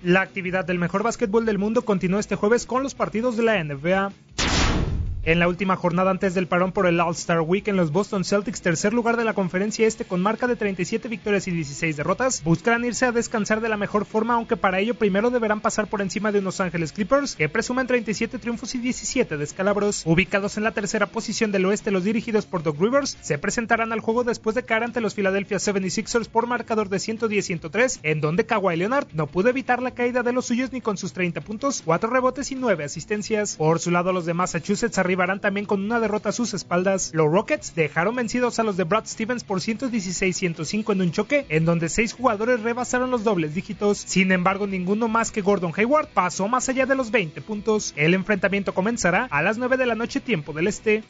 La actividad del mejor básquetbol del mundo continuó este jueves con los partidos de la NBA. En la última jornada antes del parón por el All-Star Weekend, los Boston Celtics, tercer lugar de la conferencia este con marca de 37 victorias y 16 derrotas, buscarán irse a descansar de la mejor forma, aunque para ello primero deberán pasar por encima de unos Ángeles Clippers, que presumen 37 triunfos y 17 descalabros. Ubicados en la tercera posición del oeste, los dirigidos por Doc Rivers se presentarán al juego después de caer ante los Philadelphia 76ers por marcador de 110-103, en donde Kawhi Leonard no pudo evitar la caída de los suyos ni con sus 30 puntos, 4 rebotes y 9 asistencias. Por su lado, los de Massachusetts arribarán también con una derrota a sus espaldas. Los Rockets dejaron vencidos a los de Brad Stevens por 116-105 en un choque, en donde 6 jugadores rebasaron los dobles dígitos. Sin embargo, ninguno más que Gordon Hayward pasó más allá de los 20 puntos. El enfrentamiento comenzará a las 9 de la noche tiempo del este.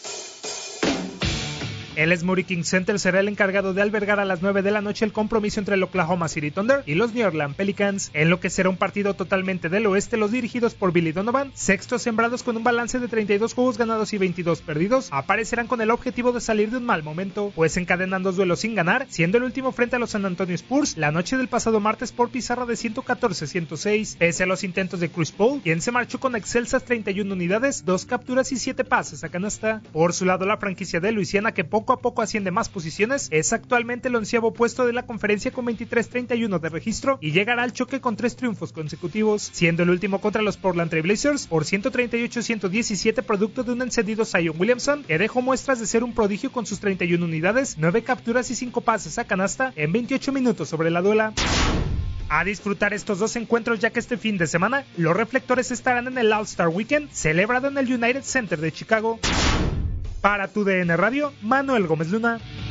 El Smoothie King Center será el encargado de albergar a las 9 de la noche el compromiso entre el Oklahoma City Thunder y los New Orleans Pelicans, en lo que será un partido totalmente del oeste. Los dirigidos por Billy Donovan, sextos sembrados con un balance de 32 juegos ganados y 22 perdidos, aparecerán con el objetivo de salir de un mal momento, pues encadenan 2 duelos sin ganar, siendo el último frente a los San Antonio Spurs la noche del pasado martes por pizarra de 114-106, pese a los intentos de Chris Paul, quien se marchó con excelsas 31 unidades, 2 capturas y 7 pases a canasta. Por su lado, la franquicia de Luisiana, que poco a poco asciende más posiciones, es actualmente el 11º puesto de la conferencia con 23-31 de registro y llegará al choque con 3 triunfos consecutivos, siendo el último contra los Portland Trail Blazers por 138-117, producto de un encendido Zion Williamson, que dejó muestras de ser un prodigio con sus 31 unidades, 9 capturas y 5 pases a canasta en 28 minutos sobre la duela. A disfrutar estos dos encuentros, ya que este fin de semana los reflectores estarán en el All-Star Weekend, celebrado en el United Center de Chicago. Para TUDN Radio, Manuel Gómez Luna.